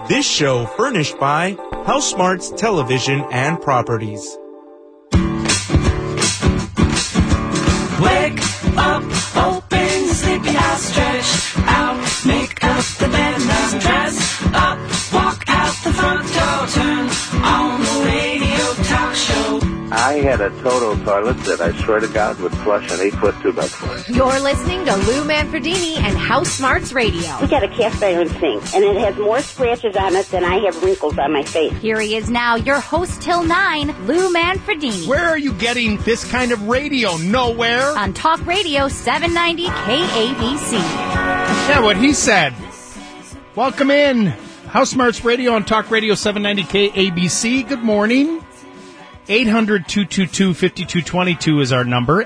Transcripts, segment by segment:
This show furnished by House Smarts Television and Properties. Wake up, open, sleepy house, stretch out, make up the bed, now dress up, walk out the front door, turn on the radio talk show. I had a Toto toilet that I swear to God would flush an 8-foot 2x4. You're listening to Lou Manfredini and House Smarts Radio. We got a cast iron sink, and it has more scratches on it than I have wrinkles on my face. Here he is now, your host till 9, Lou Manfredini. Where are you getting this kind of radio? Nowhere. On Talk Radio 790 KABC. Yeah, what he said. Welcome in. House Smarts Radio on Talk Radio 790 KABC. Good morning. 800-222-5222 is our number.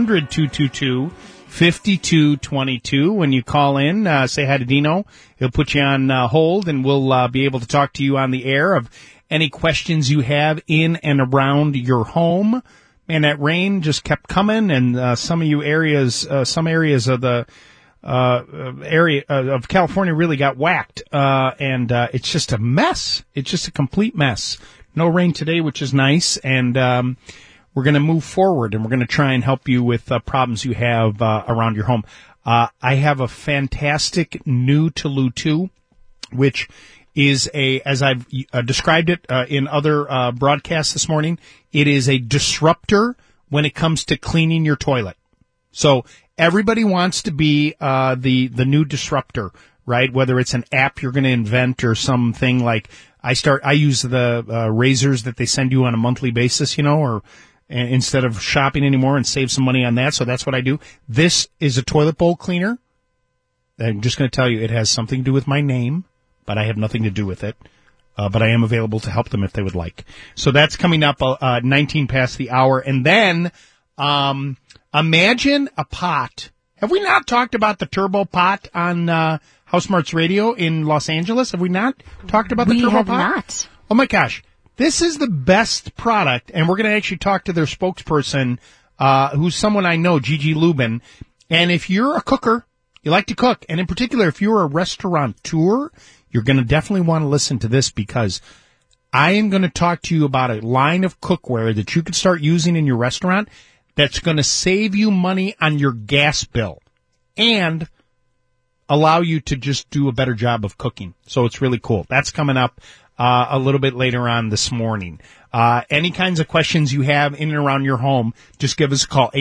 800-222-5222. When you call in, say hi to Dino. He'll put you on hold, and we'll be able to talk to you on the air of any questions you have in and around your home. Man, that rain just kept coming, and some areas of the area of California really got whacked, and it's just a mess. It's just a complete mess. No rain today, which is nice, and we're going to move forward, and we're going to try and help you with problems you have around your home. I have a fantastic new to Lou 2, which is as I've described it in other broadcasts this morning, it is a disruptor when it comes to cleaning your toilet. So everybody wants to be the new disruptor, right? Whether it's an app you're going to invent or something like I use the razors that they send you on a monthly basis, or instead of shopping anymore, and save some money on that. So that's what I do. This is a toilet bowl cleaner. I'm just going to tell you it has something to do with my name, but I have nothing to do with it. But I am available to help them if they would like. So that's coming up 19 past the hour. And then imagine a pot. Have we not talked about the turbo pot on House Smarts Radio in Los Angeles? Have we not talked about the turbo pot? We have not. Oh, my gosh. This is the best product, and we're going to actually talk to their spokesperson, who's someone I know, Gigi Lubin. And if you're a cooker, you like to cook, and in particular, if you're a restaurateur, you're going to definitely want to listen to this, because I am going to talk to you about a line of cookware that you could start using in your restaurant that's going to save you money on your gas bill and allow you to just do a better job of cooking. So it's really cool. That's coming up a little bit later on this morning. Any kinds of questions you have in and around your home, just give us a call,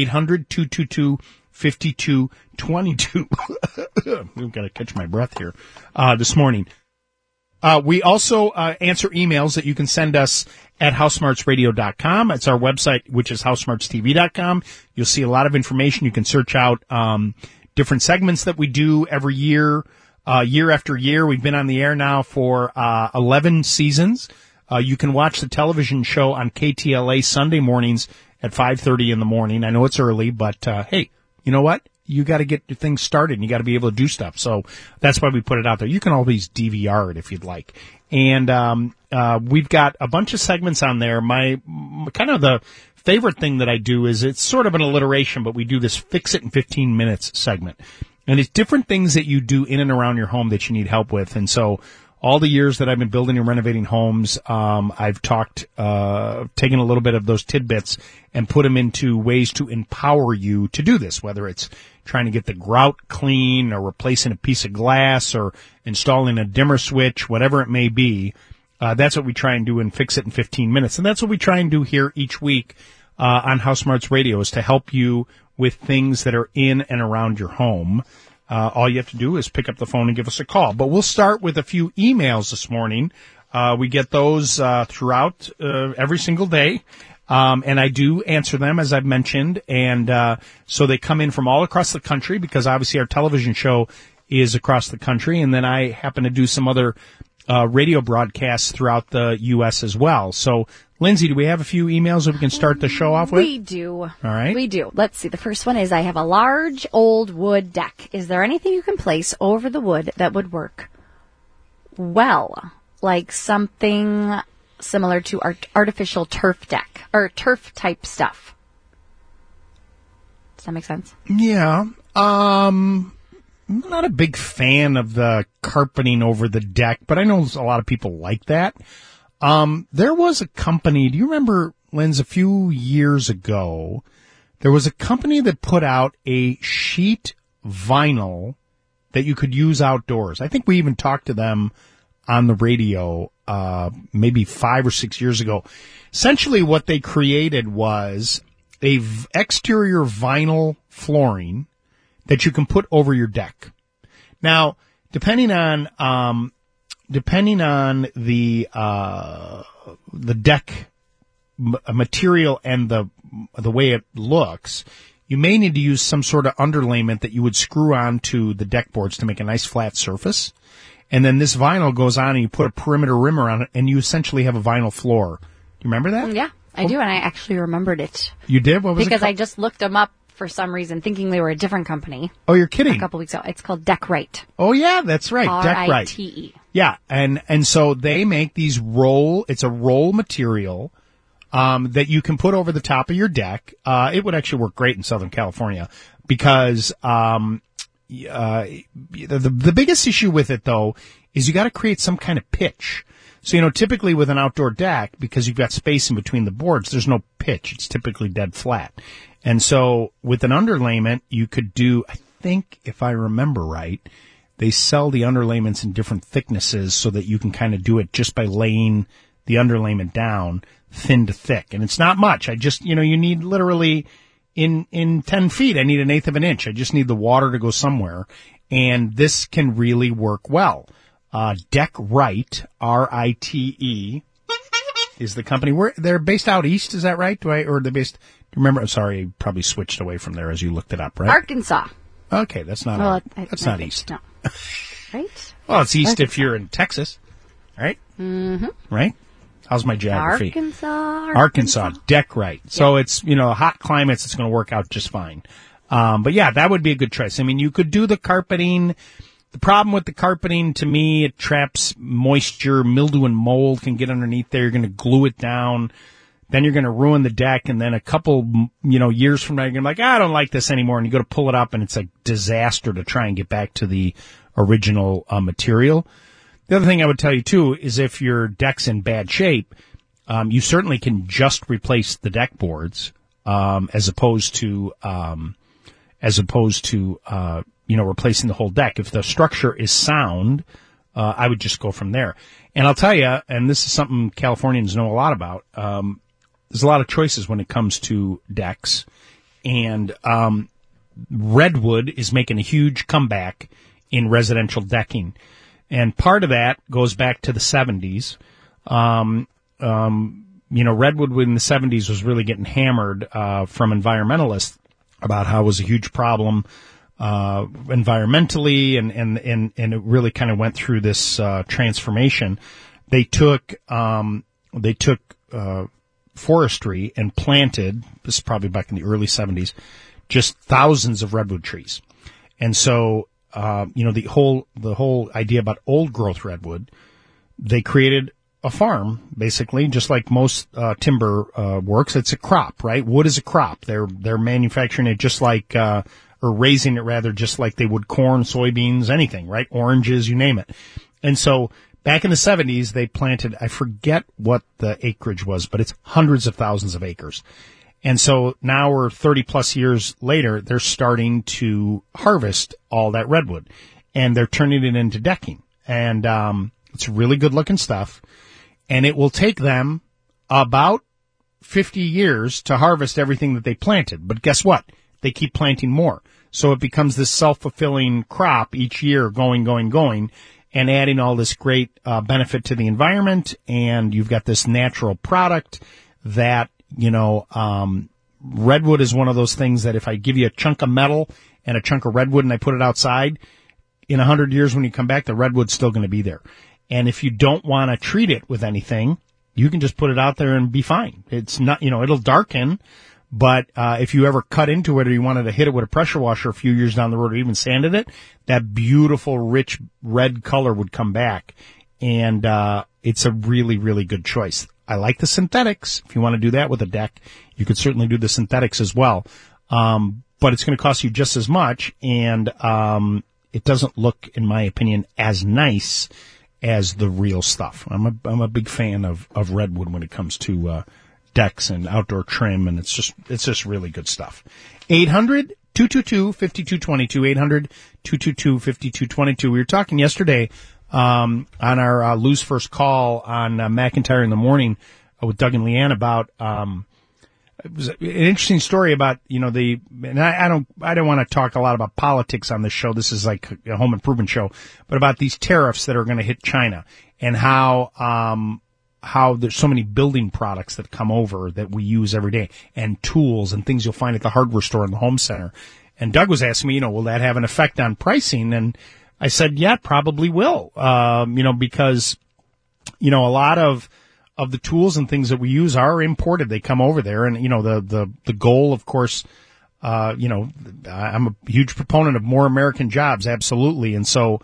800-222-5222. I've got to catch my breath here this morning. We also answer emails that you can send us at housesmartsradio.com. It's our website, which is housesmartstv.com. You'll see a lot of information. You can search out different segments that we do every year, year after year. We've been on the air now for 11 seasons. You can watch the television show on KTLA Sunday mornings at 5:30 in the morning. I know it's early, but hey, you know what? You got to get your things started, and you got to be able to do stuff. So that's why we put it out there. You can always DVR it if you'd like. And we've got a bunch of segments on there. My kind of the favorite thing that I do is it's sort of an alliteration, but we do this Fix It in 15 Minutes segment. And it's different things that you do in and around your home that you need help with. And so all the years that I've been building and renovating homes, I've taken a little bit of those tidbits and put them into ways to empower you to do this, whether it's trying to get the grout clean or replacing a piece of glass or installing a dimmer switch, whatever it may be. That's what we try and do in Fix It in 15 Minutes. And that's what we try and do here each week on House Smarts Radio, is to help you with things that are in and around your home. All you have to do is pick up the phone and give us a call. But we'll start with a few emails this morning. We get those throughout every single day. And I do answer them, as I've mentioned. And so they come in from all across the country, because obviously our television show is across the country. And then I happen to do some other radio broadcasts throughout the U.S. as well. So, Lindsay, do we have a few emails that we can start the show off with? We do. All right. We do. Let's see. The first one is, I have a large old wood deck. Is there anything you can place over the wood that would work well, like something similar to artificial turf deck or turf type stuff? Does that make sense? Yeah. not a big fan of the carpeting over the deck, but I know a lot of people like that. There was a company, do you remember, Linz, a few years ago, there was a company that put out a sheet vinyl that you could use outdoors. I think we even talked to them on the radio, maybe 5 or 6 years ago. Essentially what they created was a exterior vinyl flooring that you can put over your deck. Now, depending on the deck material and the way it looks, you may need to use some sort of underlayment that you would screw onto the deck boards to make a nice flat surface. And then this vinyl goes on and you put a perimeter rim around it and you essentially have a vinyl floor. Do you remember that? Yeah, I do, and I actually remembered it. You did? What was it Because called? I just looked them up for some reason, thinking they were a different company. Oh, you're kidding. A couple weeks ago. It's called Deck Right. Oh, yeah, that's right. Deck Right. R-I-T-E. Yeah, and so they make these it's a roll material that you can put over the top of your deck. It would actually work great in Southern California because the biggest issue with it, though, is you got to create some kind of pitch. So, typically with an outdoor deck, because you've got space in between the boards, there's no pitch. It's typically dead flat. And so with an underlayment, you could do, I think, if I remember right, they sell the underlayments in different thicknesses so that you can kind of do it just by laying the underlayment down thin to thick. And it's not much. I just, you need literally in 10 feet, I need 1/8 of an inch. I just need the water to go somewhere. And this can really work well. Deck Right, R-I-T-E, is the company. They're based out east, is that right? Or they're based, do you remember? I'm sorry, I probably switched away from there as you looked it up, right? Arkansas. Okay, that's not that's not east. No. Right? Well, it's east if you're in Texas, right? Mm-hmm. Right? How's my geography? Arkansas, Deck Right. So it's, hot climates, it's going to work out just fine. But yeah, that would be a good choice. I mean, you could do the carpeting. The problem with the carpeting, to me, it traps moisture, mildew and mold can get underneath there. You're going to glue it down. Then you're going to ruin the deck. And then a couple, years from now, you're going to be like, I don't like this anymore. And you go to pull it up and it's a disaster to try and get back to the original material. The other thing I would tell you too is if your deck's in bad shape, you certainly can just replace the deck boards, as opposed to replacing the whole deck. If the structure is sound, I would just go from there. And I'll tell you, and this is something Californians know a lot about, there's a lot of choices when it comes to decks. And redwood is making a huge comeback in residential decking. And part of that goes back to the 70s. Redwood in the 70s was really getting hammered from environmentalists about how it was a huge problem environmentally, and it really kind of went through this transformation. They took forestry and planted, this is probably back in the early 70s, just thousands of redwood trees. And so the whole idea about old growth redwood, they created a farm, basically, just like most timber works. It's a crop, right? Wood is a crop. They're manufacturing it just like or raising it rather, just like they would corn, soybeans, anything, right? Oranges, you name it. And so back in the 70s, they planted, I forget what the acreage was, but it's hundreds of thousands of acres. And so now we're 30 plus years later, they're starting to harvest all that redwood and they're turning it into decking. And, it's really good looking stuff. And it will take them about 50 years to harvest everything that they planted. But guess what? They keep planting more. So it becomes this self-fulfilling crop each year going, and adding all this great benefit to the environment. And you've got this natural product that, redwood is one of those things that if I give you a chunk of metal and a chunk of redwood and I put it outside, in 100 years when you come back, the redwood's still going to be there. And if you don't want to treat it with anything, you can just put it out there and be fine. It's not, it'll darken, but if you ever cut into it or you wanted to hit it with a pressure washer a few years down the road or even sanded it, that beautiful, rich red color would come back. And it's a really, really good choice. I like the synthetics. If you want to do that with a deck, you could certainly do the synthetics as well. But it's going to cost you just as much. And it doesn't look, in my opinion, as nice as the real stuff. I'm a big fan of redwood when it comes to decks and outdoor trim, and it's just really good stuff. 800-222-5222, 800-222-5222. We were talking yesterday on our Lou's First Call on McIntyre in the Morning with Doug and Leanne about it was an interesting story about, and I don't want to talk a lot about politics on this show. This is like a home improvement show, but about these tariffs that are going to hit China and how there's so many building products that come over that we use every day, and tools and things you'll find at the hardware store and the home center. And Doug was asking me, will that have an effect on pricing? And I said, yeah, it probably will. Because, a lot of the tools and things that we use are imported. They come over there. And, the goal, of course, I'm a huge proponent of more American jobs. Absolutely. And so,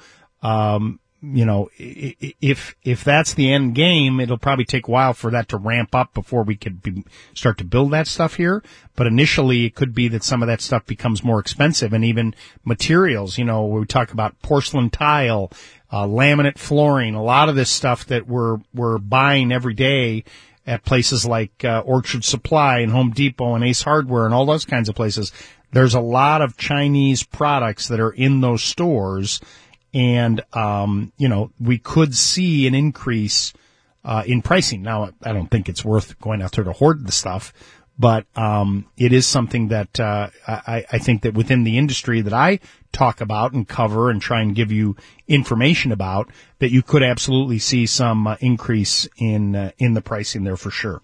if that's the end game, it'll probably take a while for that to ramp up before we could start to build that stuff here. But initially, it could be that some of that stuff becomes more expensive, and even materials. We talk about porcelain tile, laminate flooring, a lot of this stuff that we're buying every day at places like Orchard Supply and Home Depot and Ace Hardware and all those kinds of places. There's a lot of Chinese products that are in those stores. And, we could see an increase in pricing. Now, I don't think it's worth going out there to hoard the stuff, but it is something that I think that within the industry that I talk about and cover and try and give you information about, that you could absolutely see some increase in the pricing there for sure.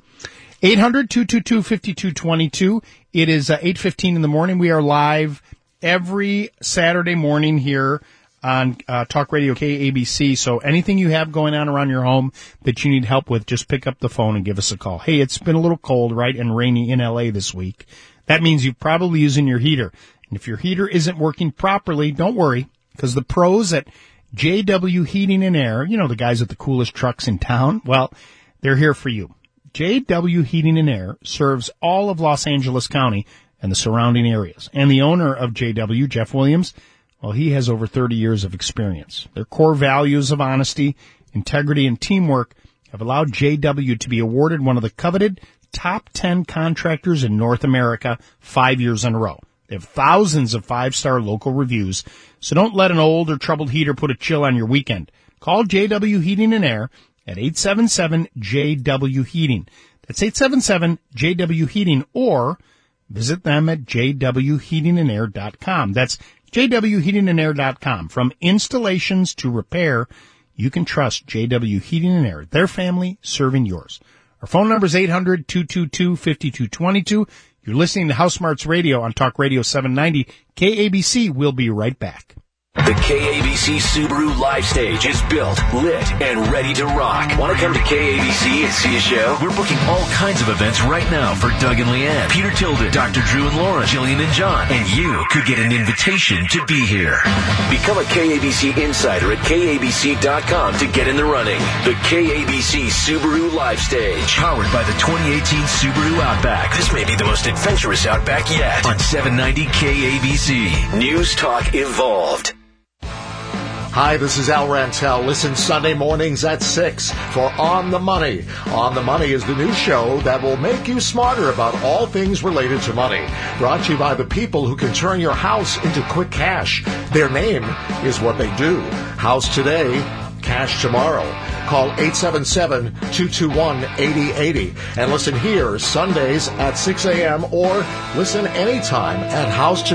800-222-5222. It is 8:15 in the morning. We are live every Saturday morning here on Talk Radio KABC. So anything you have going on around your home that you need help with, just pick up the phone and give us a call. Hey, it's been a little cold, right, and rainy in LA this week. That means you're probably using your heater. And if your heater isn't working properly, don't worry, because the pros at JW Heating and Air, the guys with the coolest trucks in town, well, they're here for you. JW Heating and Air serves all of Los Angeles County and the surrounding areas. And the owner of JW, Jeff Williams, well, he has over 30 years of experience. Their core values of honesty, integrity, and teamwork have allowed JW to be awarded one of the coveted top 10 contractors in North America 5 years in a row. They have thousands of 5-star local reviews, so don't let an old or troubled heater put a chill on your weekend. Call JW Heating and Air at 877-JW Heating. That's 877-JW Heating, or visit them at jwheatingandair.com. That's jwheatingandair.com. From installations to repair, you can trust JW Heating and Air, their family serving yours. Our phone number is 800-222-5222. You're listening to House Smarts Radio on Talk Radio 790 KABC. We'll be right back. The KABC Subaru Live Stage is built, lit, and ready to rock. Want to come to KABC and see a show? We're booking all kinds of events right now for Doug and Leanne, Peter Tilden, Dr. Drew and Lauren, Jillian and John, and you could get an invitation to be here. Become a KABC insider at KABC.com to get in the running. The KABC Subaru Live Stage, powered by the 2018 Subaru Outback. This may be the most adventurous Outback yet on 790 KABC. News Talk Evolved. Hi, this is Al Rantel. Listen Sunday mornings at 6 for On the Money. On the Money is the new show that will make you smarter about all things related to money. Brought to you by the people who can turn your house into quick cash. Their name is what they do. House today, cash tomorrow. Call 877-221-8080 and listen here Sundays at 6 a.m. or listen anytime at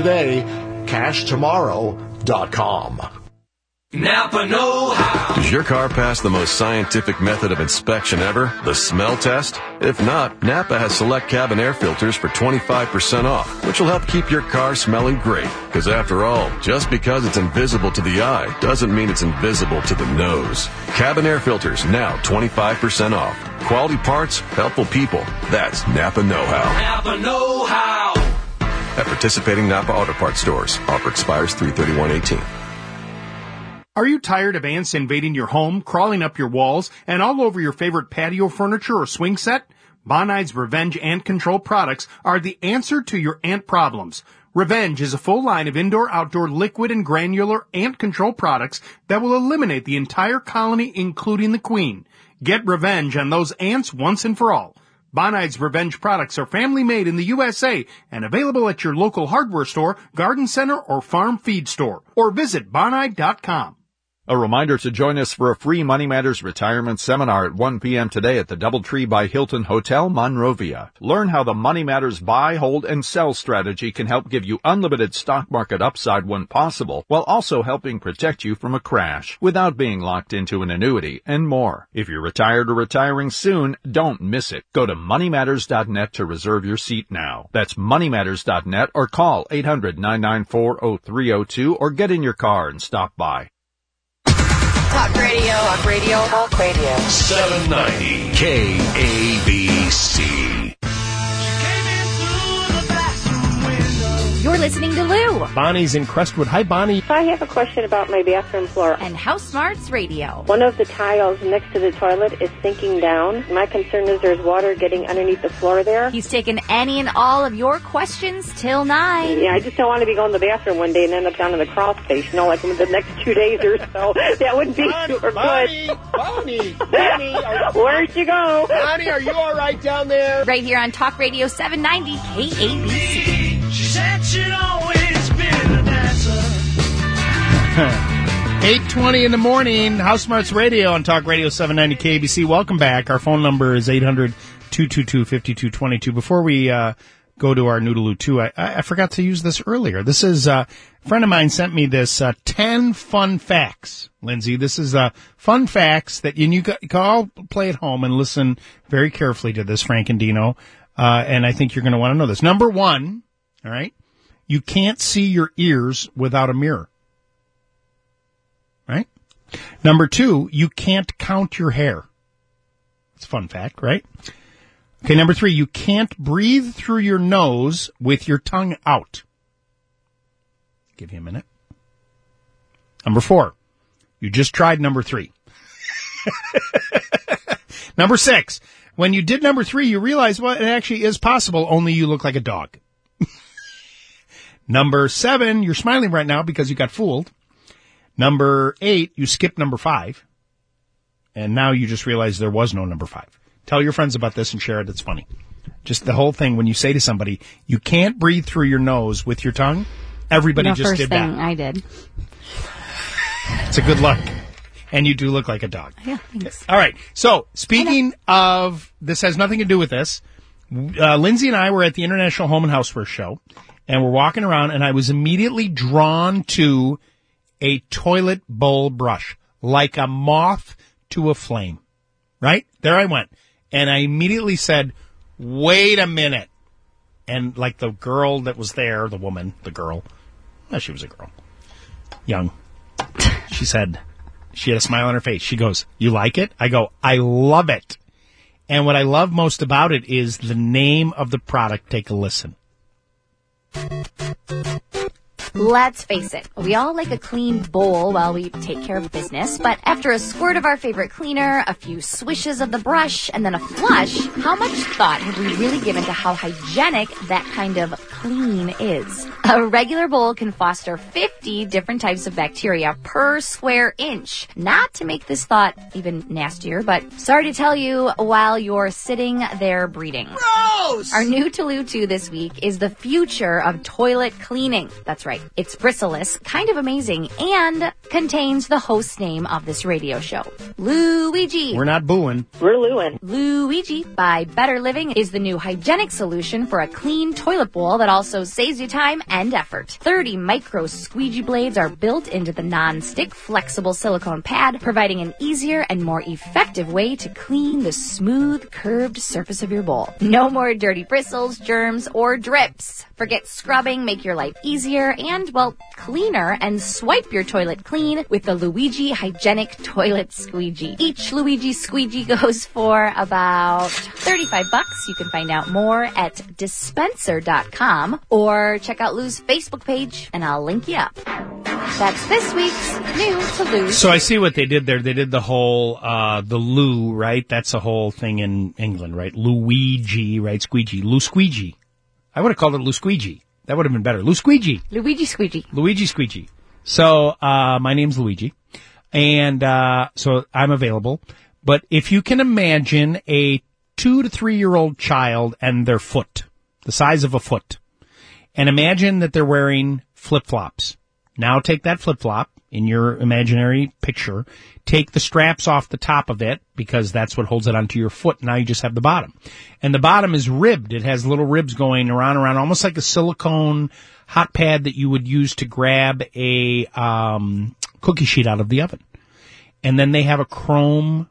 HouseToday.CashTomorrow.com. Napa know-how. Does your car pass the most scientific method of inspection ever, the smell test? If not, Napa has select cabin air filters for 25% off, which will help keep your car smelling great. Because after all, just because it's invisible to the eye doesn't mean it's invisible to the nose. Cabin air filters, now 25% off. Quality parts, helpful people. That's Napa know-how. Napa know-how. At participating Napa Auto Parts stores. Offer expires 3/31/18. Are you tired of ants invading your home, crawling up your walls, and all over your favorite patio furniture or swing set? Bonide's Revenge Ant Control products are the answer to your ant problems. Revenge is a full line of indoor-outdoor liquid and granular ant control products that will eliminate the entire colony, including the queen. Get revenge on those ants once and for all. Bonide's Revenge products are family-made in the USA and available at your local hardware store, garden center, or farm feed store. Or visit Bonide.com. A reminder to join us for a free Money Matters retirement seminar at 1 p.m. today at the DoubleTree by Hilton Hotel, Monrovia. Learn how the Money Matters buy, hold, and sell strategy can help give you unlimited stock market upside when possible, while also helping protect you from a crash without being locked into an annuity and more. If you're retired or retiring soon, don't miss it. Go to moneymatters.net to reserve your seat now. That's moneymatters.net or call 800-994-0302 or get in your car and stop by. Talk radio. Talk radio. Talk radio. 790 KABC. You're listening to Lou. Bonnie's in Crestwood. Hi, Bonnie. I have a question about my bathroom floor. And House Smarts Radio. One of the tiles next to the toilet is sinking down. My concern is there's water getting underneath the floor there. He's taken any and all of your questions till 9. Yeah, I just don't want to be going to the bathroom one day and end up down in the crawl space, like in the next 2 days or so. That would be super good. Bonnie, where'd you go? Bonnie, are you all right down there? Right here on Talk Radio 790 KABC. She said she'd always been a dancer. 8:20 in the morning, House Smarts Radio on Talk Radio 790 KABC. Welcome back. Our phone number is 800-222-5222. Before we go to our Noodaloo 2, I forgot to use this earlier. This is a friend of mine sent me this 10 fun facts, Lindsay. This is fun facts that you can all play at home and listen very carefully to this, Frank and Dino. And I think you're going to want to know this. Number 1, all right, you can't see your ears without a mirror. Right? Number 2, you can't count your hair. It's a fun fact, right? Okay, number 3, you can't breathe through your nose with your tongue out. Give you a minute. Number 4, you just tried number 3. Number 6, when you did number 3, you realized, well, it actually is possible, only you look like a dog. Number 7, you're smiling right now because you got fooled. Number 8, you skipped number 5. And now you just realize there was no number 5. Tell your friends about this and share it. It's funny. Just the whole thing when you say to somebody, you can't breathe through your nose with your tongue. Everybody just did that. The first thing I did. It's a good luck. And you do look like a dog. Yeah, thanks. All right. So, speaking of, this has nothing to do with this. Lindsay and I were at the International Home and Houseware Show, and we're walking around, and I was immediately drawn to a toilet bowl brush, like a moth to a flame. Right? There I went. And I immediately said, wait a minute. And like the girl that was there, the woman, the girl, she was a girl, young, she said, she had a smile on her face. She goes, you like it? I go, I love it. And what I love most about it is the name of the product. Take a listen. Let's face it, we all like a clean bowl while we take care of business, but after a squirt of our favorite cleaner, a few swishes of the brush, and then a flush, how much thought have we really given to how hygienic that kind of clean is? A regular bowl can foster 50 different types of bacteria per square inch. Not to make this thought even nastier, but sorry to tell you, while you're sitting there breathing. Gross! Our new Noodaloo 2 this week is the future of toilet cleaning. That's right. It's bristleless, kind of amazing, and contains the host's name of this radio show, Luigi. We're not booing. We're Lewin. Luigi by Better Living is the new hygienic solution for a clean toilet bowl that also saves you time and effort. 30 micro squeegee blades are built into the non-stick flexible silicone pad, providing an easier and more effective way to clean the smooth, curved surface of your bowl. No more dirty bristles, germs, or drips. Forget scrubbing, make your life easier and, well, cleaner, and swipe your toilet clean with the Luigi Hygienic Toilet Squeegee. Each Luigi Squeegee goes for about $35. You can find out more at dispenser.com or check out Lou's Facebook page, and I'll link you up. That's this week's New to Lou. So I see what they did there. They did the whole, the Lou, right? That's a whole thing in England, right? Luigi, right? Squeegee. Lou Squeegee. I would have called it Lou Squeegee. That would have been better. Luigi Squeegee. Luigi Squeegee. So, my name's Luigi. And, so I'm available. But if you can imagine a 2 to 3 year old child and their foot, the size of a foot, and imagine that they're wearing flip-flops. Now take that flip-flop in your imaginary picture, take the straps off the top of it, because that's what holds it onto your foot. Now you just have the bottom. And the bottom is ribbed. It has little ribs going around, almost like a silicone hot pad that you would use to grab a cookie sheet out of the oven. And then they have a chrome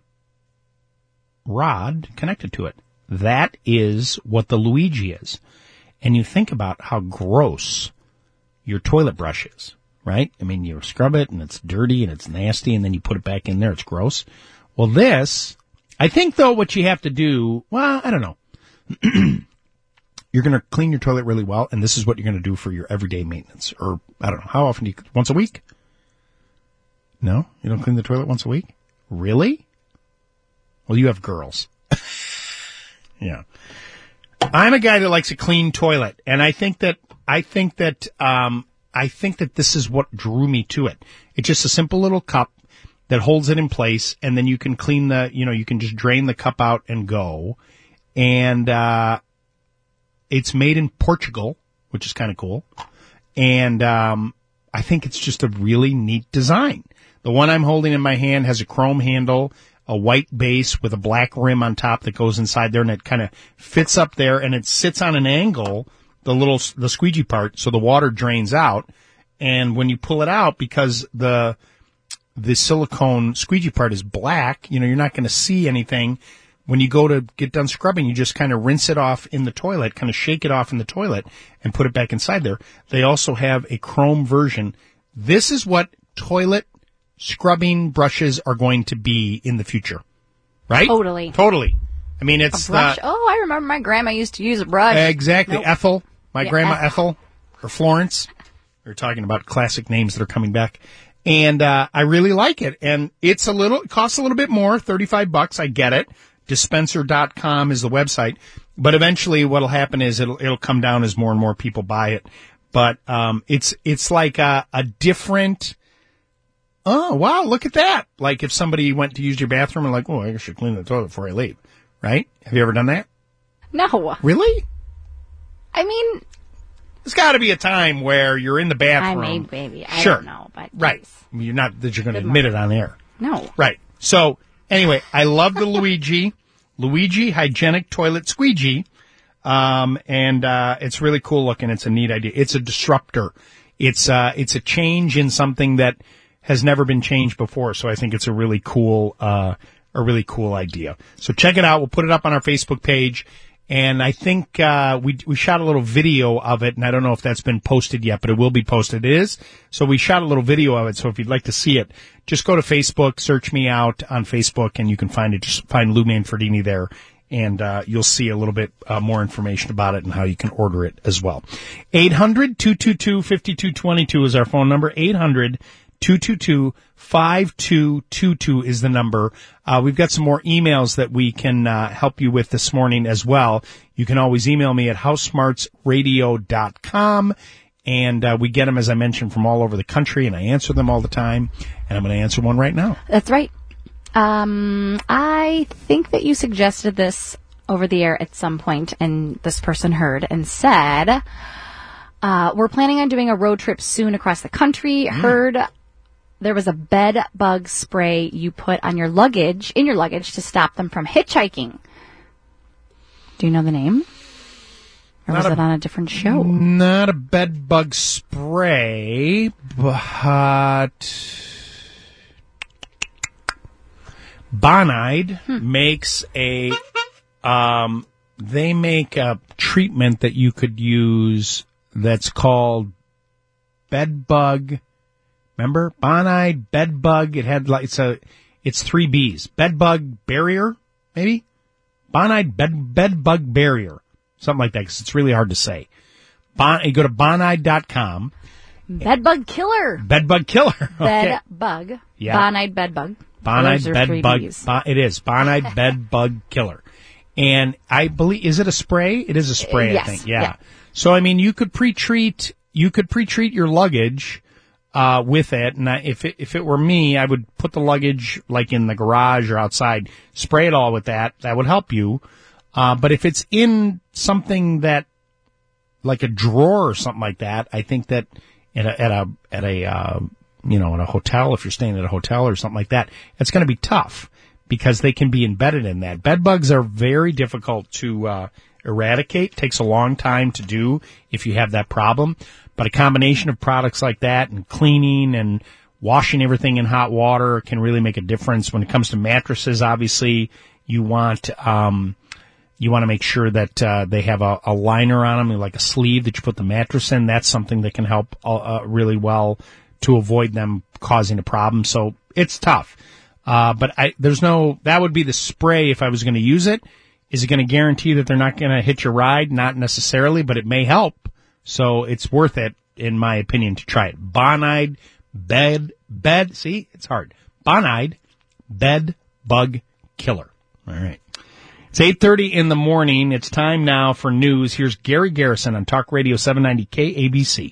rod connected to it. That is what the Luigi is. And you think about how gross your toilet brush is, right? I mean, you scrub it and it's dirty and it's nasty, and then you put it back in there. It's gross. Well, this, I think, though, what you have to do, well, I don't know. You're going to clean your toilet really well, and this is what you're going to do for your everyday maintenance. Or, I don't know, how often do you, once a week? No? You don't clean the toilet once a week? Really? Well, you have girls. Yeah. I'm a guy that likes a clean toilet, and I think that this is what drew me to it. It's just a simple little cup that holds it in place, and then you can clean you can just drain the cup out and go. And, it's made in Portugal, which is kind of cool. And, I think it's just a really neat design. The one I'm holding in my hand has a chrome handle, a white base with a black rim on top that goes inside there, and it kind of fits up there, and it sits on an angle, the squeegee part, so the water drains out. And when you pull it out, because the silicone squeegee part is black, you're not going to see anything. When you go to get done scrubbing, you just kind of rinse it off in the toilet, kind of shake it off in the toilet, and put it back inside there. They also have a chrome version. This is what toilet scrubbing brushes are going to be in the future, right? Totally. I mean, it's a brush. I remember my grandma used to use a brush. Exactly. Nope. Ethel, grandma Ethel, or Florence. We're talking about classic names that are coming back. And, I really like it. And it costs a little bit more, $35. I get it. Dispenser.com is the website. But eventually what'll happen is it'll come down as more and more people buy it. But, it's like a different, oh, wow, look at that. Like if somebody went to use your bathroom and like, oh, I should clean the toilet before I leave. Right? Have you ever done that? No. Really? I mean, there's got to be a time where you're in the bathroom. Maybe. I Sure. don't know. But right. You're not that you're going to admit it on air. No. Right. So, anyway, I love the Luigi Hygienic Toilet Squeegee. And it's really cool looking. It's a neat idea. It's a disruptor. It's a change in something that has never been changed before. So I think it's a really cool idea. So check it out. We'll put it up on our Facebook page. And I think, we shot a little video of it, and I don't know if that's been posted yet, but it will be posted. It is. So we shot a little video of it. So if you'd like to see it, just go to Facebook, search me out on Facebook, and you can find it. Just find Lou Manfredini there, and, you'll see a little bit, more information about it and how you can order it as well. 800-222-5222 is our phone number. 800-222-5222 is the number. We've got some more emails that we can help you with this morning as well. You can always email me at housesmartsradio.com, and we get them, as I mentioned, from all over the country, and I answer them all the time, and I'm going to answer one right now. That's right. I think that you suggested this over the air at some point, and this person heard and said, we're planning on doing a road trip soon across the country. Heard there was a bed bug spray you put on your luggage, to stop them from hitchhiking. Do you know the name? Or was it on a different show? Not a bed bug spray, but Bonide makes they make a treatment that you could use that's called bed bug. Remember? Bonide, bed bug. It had it's 3 B's. Bed bug barrier, maybe? Bonide bed bug barrier. Something like that, because it's really hard to say. You go to bonide.com. Bed bug killer. Bed bug killer. Okay. Bed bug. Yeah. Bonide bed bug. Bonide bed bug. It is. Bonide bed bug killer. And I believe, is it a spray? It is a spray, yes. I think. Yeah. So, I mean, you could pre-treat your luggage, with it. And if it were me, I would put the luggage like in the garage or outside, spray it all with that. That would help you. But if it's in something that, like a drawer or something like that, I think that at a hotel, if you're staying at a hotel or something like that, it's going to be tough because they can be embedded in that. Bed bugs are very difficult to eradicate. Takes a long time to do if you have that problem. But a combination of products like that and cleaning and washing everything in hot water can really make a difference. When it comes to mattresses, obviously, you want to make sure that they have a liner on them, like a sleeve that you put the mattress in. That's something that can help really well to avoid them causing a problem. So it's tough. But that would be the spray if I was going to use it. Is it going to guarantee that they're not going to hit your ride? Not necessarily, but it may help. So it's worth it, in my opinion, to try it. Bonide bed. See, it's hard. Bonide bed bug killer. All right. It's 8:30 in the morning. It's time now for news. Here's Gary Garrison on Talk Radio 790 KABC.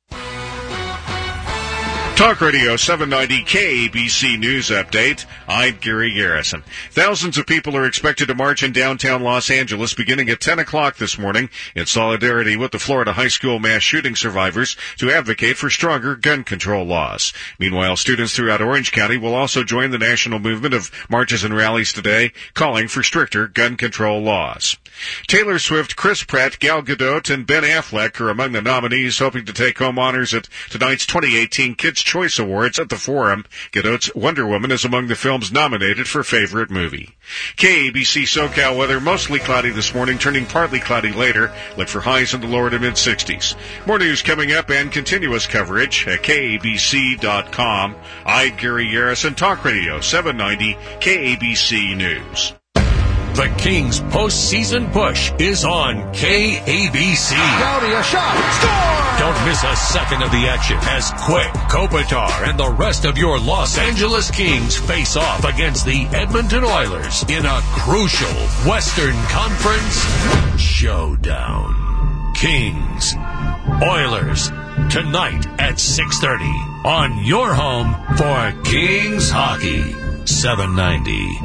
Talk Radio 790 KABC News Update. I'm Gary Garrison. Thousands of people are expected to march in downtown Los Angeles beginning at 10 o'clock this morning in solidarity with the Florida high school mass shooting survivors to advocate for stronger gun control laws. Meanwhile, students throughout Orange County will also join the national movement of marches and rallies today calling for stricter gun control laws. Taylor Swift, Chris Pratt, Gal Gadot, and Ben Affleck are among the nominees hoping to take home honors at tonight's 2018 Kids' Choice Awards at the Forum. Gadot's Wonder Woman is among the films nominated for Favorite Movie. KABC SoCal weather, mostly cloudy this morning, turning partly cloudy later. Look for highs in the lower to mid-60s. More news coming up and continuous coverage at KABC.com. I'm Gary Garrison, Talk Radio 790 KABC News. The Kings postseason push is on KABC. Rowdy, a shot. Score! Don't miss a second of the action as Quick, Kopitar, and the rest of your Los Angeles Kings face off against the Edmonton Oilers in a crucial Western Conference showdown. Kings, Oilers, tonight at 6:30 on your home for Kings Hockey. 790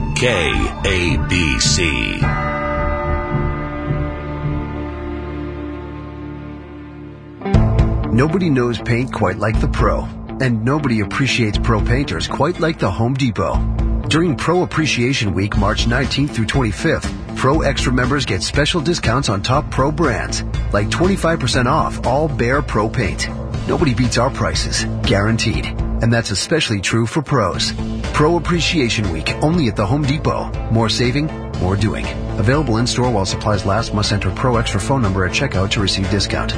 KABC. Nobody knows paint quite like the pro, and nobody appreciates pro painters quite like the Home Depot. During Pro Appreciation Week, March 19th through 25th, Pro Extra members get special discounts on top pro brands, like 25% off all Behr Pro paint. Nobody beats our prices, guaranteed. And that's especially true for pros. Pro Appreciation Week, only at the Home Depot. More saving, more doing. Available in-store while supplies last. Must enter Pro Extra phone number at checkout to receive discount.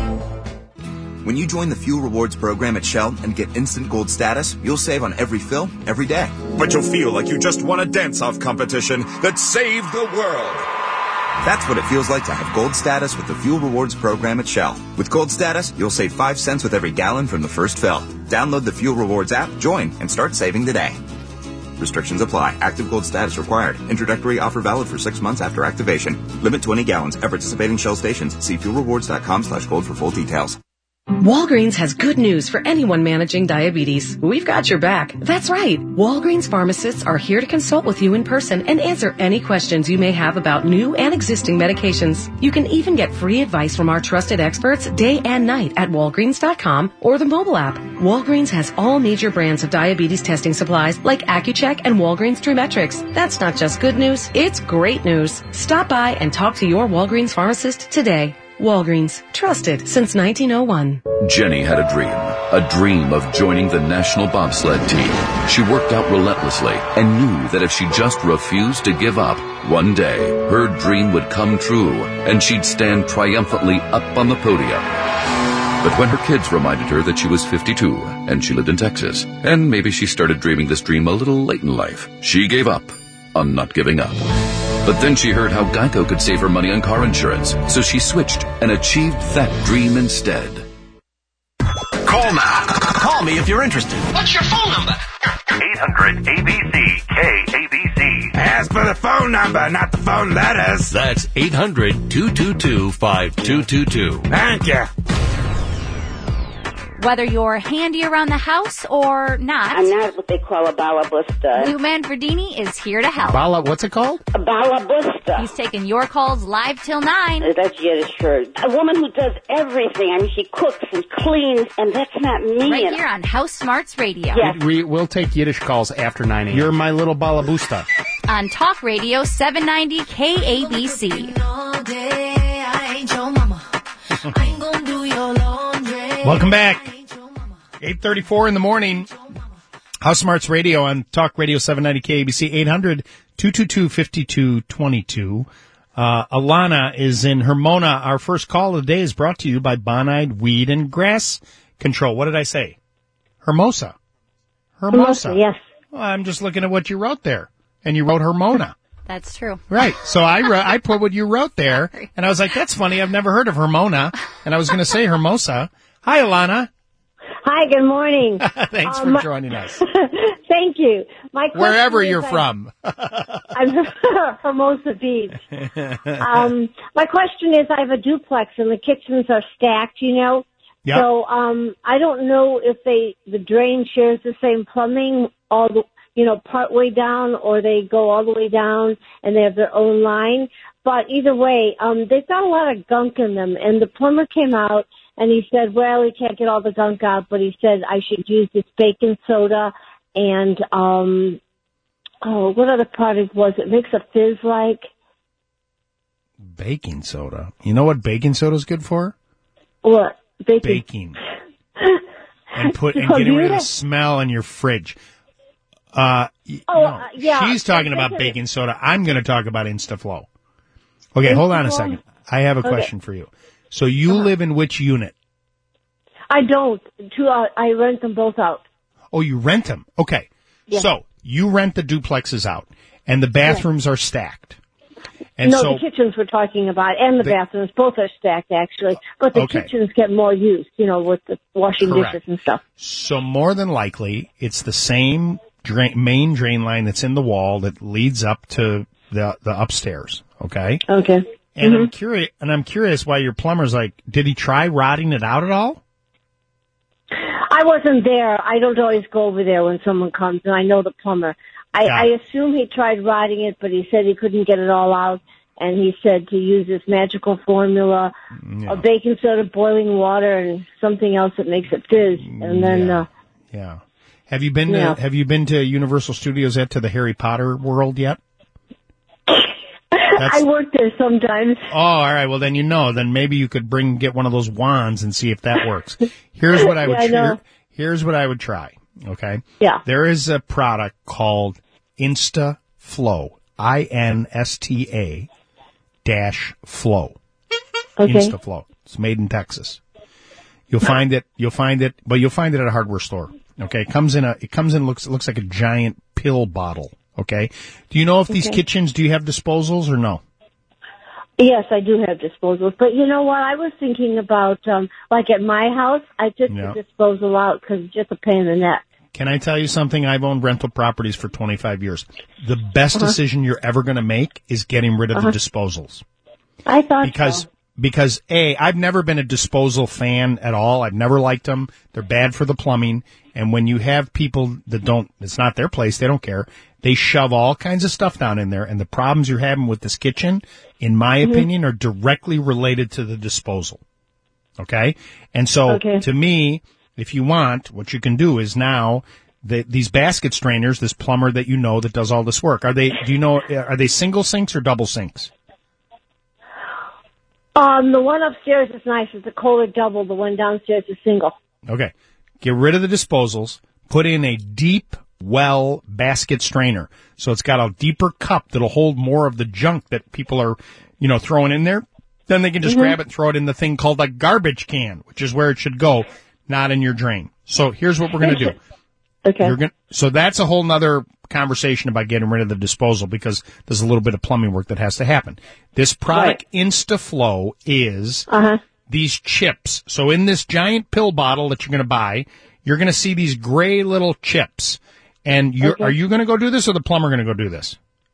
When you join the Fuel Rewards program at Shell and get instant gold status, you'll save on every fill, every day. But you'll feel like you just won a dance-off competition that saved the world. That's what it feels like to have gold status with the Fuel Rewards program at Shell. With gold status, you'll save 5 cents with every gallon from the first fill. Download the Fuel Rewards app, join, and start saving today. Restrictions apply. Active gold status required. Introductory offer valid for 6 months after activation. Limit 20 gallons at participating Shell stations. See fuelrewards.com/gold for full details. Walgreens has good news for anyone managing diabetes. We've got your back. That's right. Walgreens pharmacists are here to consult with you in person and answer any questions you may have about new and existing medications. You can even get free advice from our trusted experts day and night at Walgreens.com or the mobile app. Walgreens has all major brands of diabetes testing supplies like Accu-Check and Walgreens TrueMetrix. That's not just good news, it's great news. Stop by and talk to your Walgreens pharmacist today. Walgreens, trusted since 1901. Jenny had a dream of joining the national bobsled team. She worked out relentlessly and knew that if she just refused to give up, one day her dream would come true and she'd stand triumphantly up on the podium. But when her kids reminded her that she was 52 and she lived in Texas, and maybe she started dreaming this dream a little late in life, she gave up on not giving up. But then she heard how Geico could save her money on car insurance, so she switched and achieved that dream instead. Call now. Call me if you're interested. What's your phone number? 800-ABC-KABC. Ask for the phone number, not the phone letters. That's 800-222-5222. Thank you. Whether you're handy around the house or not, I'm not what they call a balabusta. Lou Manfredini is here to help. What's it called? A balabusta. He's taking your calls live till 9. That's Yiddish for a woman who does everything. I mean, she cooks and cleans, and that's not me. Right here on House Smarts Radio. Yes. We'll take Yiddish calls after 9 a.m. You're my little balabusta. On Talk Radio 790 KABC. Welcome back. 8:34 in the morning. House Smarts Radio on Talk Radio 790 KABC. 800-222-5222. Alana is in Hermona. Our first call of the day is brought to you by Bonide Weed and Grass Control. What did I say? Hermosa. Hermosa, yes. Well, I'm just looking at what you wrote there. And you wrote Hermona. That's true. Right. So I put what you wrote there, and I was like, that's funny. I've never heard of Hermona. And I was going to say Hermosa. Hi, Alana. Hi, good morning. Thanks for joining us. Thank you. My question Wherever is you're from. I'm from Hermosa Beach. My question is, I have a duplex and the kitchens are stacked, you know. Yep. So I don't know if the drain shares the same plumbing part way down, or they go all the way down and they have their own line. But either way, they've got a lot of gunk in them, and the plumber came out and he said, well, he can't get all the gunk out, but he said I should use this baking soda and, what other product was it? Makes a fizz like. Baking soda. You know what baking soda is good for? What? Baking. And getting rid of the smell in your fridge. Yeah. She's talking about baking soda. I'm going to talk about InstaFlow. Okay, hold on a second. I have a question for you. So you live in which unit? I don't. I rent them both out. Oh, you rent them. Okay. Yeah. So you rent the duplexes out, and the bathrooms are stacked. And no, so the kitchens we're talking about, and the bathrooms, both are stacked actually. But the kitchens get more use, with the washing dishes and stuff. So more than likely, it's the same main drain line that's in the wall that leads up to the upstairs. Okay. Okay. And I'm curious why your plumber's like, did he try rotting it out at all? I wasn't there. I don't always go over there when someone comes, and I know the plumber. I assume he tried rotting it, but he said he couldn't get it all out, and he said to use this magical formula of baking soda, boiling water, and something else that makes it fizz. And then, Have you been to Universal Studios yet, to the Harry Potter world yet? I work there sometimes. Oh, all right. Well, then Then maybe you could get one of those wands and see if that works. Here's what I would. Here's what I would try. Okay. Yeah. There is a product called InstaFlow. INSTA-Flow. Okay. InstaFlow. It's made in Texas. You'll find it at a hardware store. Okay. It looks like a giant pill bottle. Okay. Do you know if these kitchens, do you have disposals or no? Yes, I do have disposals. But you know what? I was thinking about, like at my house, I took the disposal out because it's just a pain in the neck. Can I tell you something? I've owned rental properties for 25 years. The best decision you're ever going to make is getting rid of the disposals. I thought Because I've never been a disposal fan at all. I've never liked them. They're bad for the plumbing. And when you have people that it's not their place, they don't care. They shove all kinds of stuff down in there. And the problems you're having with this kitchen, in my opinion, are directly related to the disposal. Okay? And so, to me, if you want, what you can do is now, these basket strainers, this plumber that that does all this work, are they single sinks or double sinks? The one upstairs is nice. It's a Kohler double. The one downstairs is single. Okay. Get rid of the disposals. Put in a deep well basket strainer. So it's got a deeper cup that'll hold more of the junk that people are, throwing in there. Then they can just grab it and throw it in the thing called a garbage can, which is where it should go, not in your drain. So here's what we're going to do. Okay. So that's a whole nother conversation about getting rid of the disposal, because there's a little bit of plumbing work that has to happen. This product, InstaFlow, is these chips. So in this giant pill bottle that you're going to buy, you're going to see these gray little chips. And are you going to go do this, or the plumber going to go do this?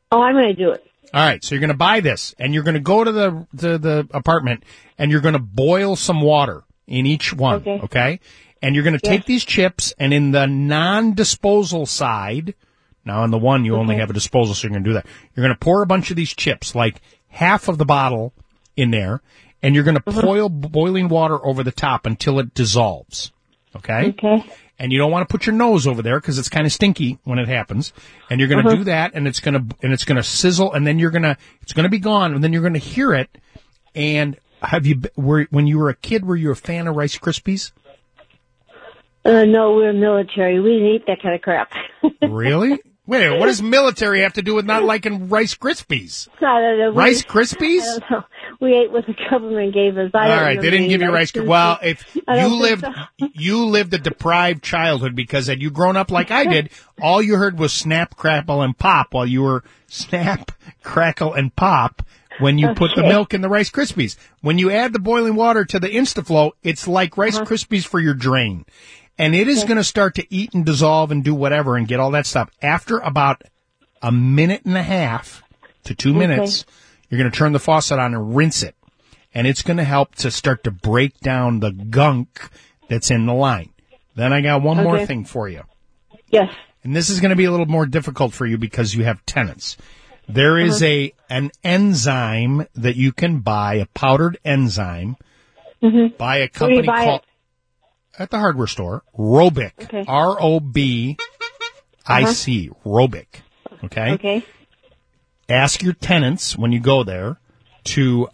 Oh, I'm going to do it. All right, so you're going to buy this, and you're going to go to the apartment, and you're going to boil some water in each one, okay? And you're going to take these chips, and in the non-disposal side, now on the one you only have a disposal, so you're going to do that. You're going to pour a bunch of these chips, like half of the bottle in there, and you're going to pour boiling water over the top until it dissolves, okay? Okay. And you don't want to put your nose over there because it's kind of stinky when it happens. And you're going to do that, and it's going to sizzle, and then it's going to be gone, and then you're going to hear it. And when you were a kid, were you a fan of Rice Krispies? No, we're military. We didn't eat that kind of crap. Really? Wait, what does military have to do with not liking Rice Krispies? I don't know. Rice Krispies? I don't know. We ate what the government gave us. All right, they didn't give you Rice Krispies. Well, if you lived a deprived childhood because had you grown up like I did, all you heard was snap, crackle, and pop while you were snap, crackle, and pop when you put the milk in the Rice Krispies. When you add the boiling water to the Instaflow, it's like Rice Krispies for your drain. And it is going to start to eat and dissolve and do whatever and get all that stuff. After about a minute and a half to 2 minutes, you're going to turn the faucet on and rinse it. And it's going to help to start to break down the gunk that's in the line. Then I got one more thing for you. Yes. And this is going to be a little more difficult for you because you have tenants. There is an enzyme that you can buy, a powdered enzyme, by a company called... At the hardware store, Robic, R-O-B-I-C, Robic, okay? Ask your tenants when you go there you're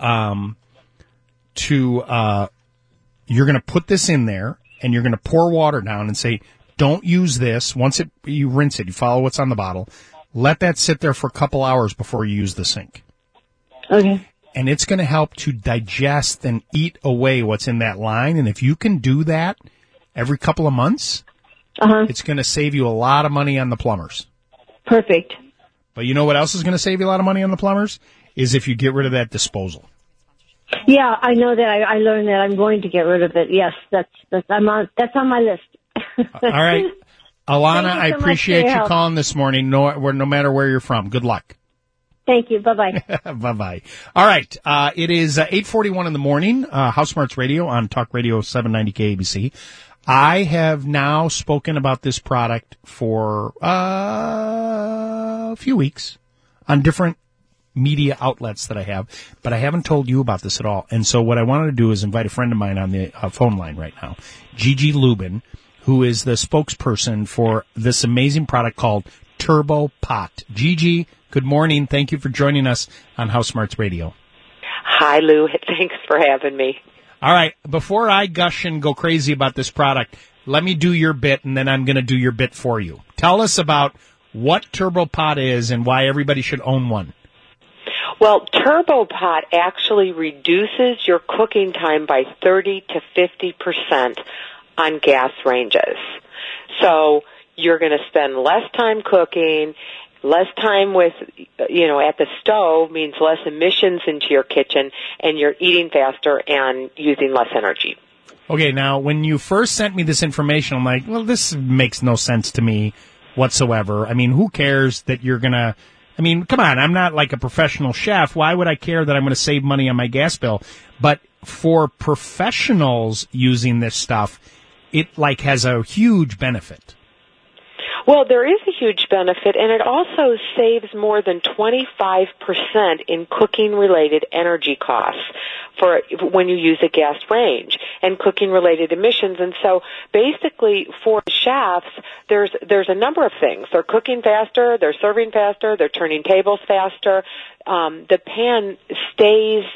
going to put this in there and you're going to pour water down and say, don't use this. Once you rinse it, you follow what's on the bottle. Let that sit there for a couple hours before you use the sink. Okay. And it's going to help to digest and eat away what's in that line. And if you can do that every couple of months, it's going to save you a lot of money on the plumbers. Perfect. But you know what else is going to save you a lot of money on the plumbers? Is if you get rid of that disposal. Yeah, I know that. I learned that. I'm going to get rid of it. Yes, that's on my list. All right. Alana, I appreciate you calling this morning, no matter where you're from. Good luck. Thank you. Bye-bye. Bye-bye. All right. It is 8:41 in the morning, House Smarts Radio on Talk Radio 790 KABC. I have now spoken about this product for a few weeks on different media outlets that I have, but I haven't told you about this at all. And so what I wanted to do is invite a friend of mine on the phone line right now, Gigi Lubin, who is the spokesperson for this amazing product called Turbo Pot. Gigi, good morning. Thank you for joining us on House Smarts Radio. Hi, Lou. Thanks for having me. All right. Before I gush and go crazy about this product, let me do your bit, and then I'm going to do your bit for you. Tell us about what Turbo Pot is and why everybody should own one. Well, Turbo Pot actually reduces your cooking time by 30 to 50% on gas ranges. So you're going to spend less time cooking. Less time with, at the stove means less emissions into your kitchen, and you're eating faster and using less energy. Okay, now, when you first sent me this information, I'm like, well, this makes no sense to me whatsoever. I mean, who cares that you're going to... I mean, come on, I'm not like a professional chef. Why would I care that I'm going to save money on my gas bill? But for professionals using this stuff, it has a huge benefit. Well, there is a huge benefit, and it also saves more than 25% in cooking-related energy costs for when you use a gas range and cooking-related emissions. And so, basically, for chefs, there's a number of things. They're cooking faster, they're serving faster, they're turning tables faster. The pan stays.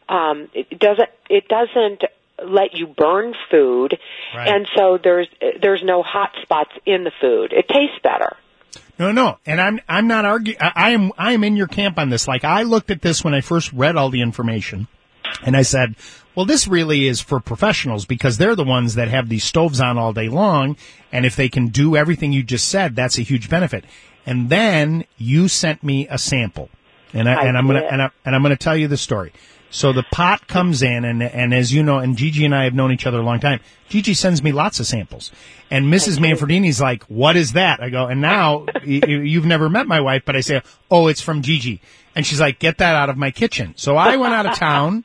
It doesn't let you burn food, right. And so there's no hot spots in the food. It tastes better. No, and I'm not arguing. I am in your camp on this. Like, I looked at this when I first read all the information, and I said, well, this really is for professionals because they're the ones that have these stoves on all day long, and if they can do everything you just said, that's a huge benefit. And then you sent me a sample. And I'm gonna tell you the story. So the pot comes in, and as you know, and Gigi and I have known each other a long time. Gigi sends me lots of samples, and Mrs. Manfredini's like, "What is that?" I go, and now you've never met my wife, but I say, "Oh, it's from Gigi," and she's like, "Get that out of my kitchen." So I went out of town.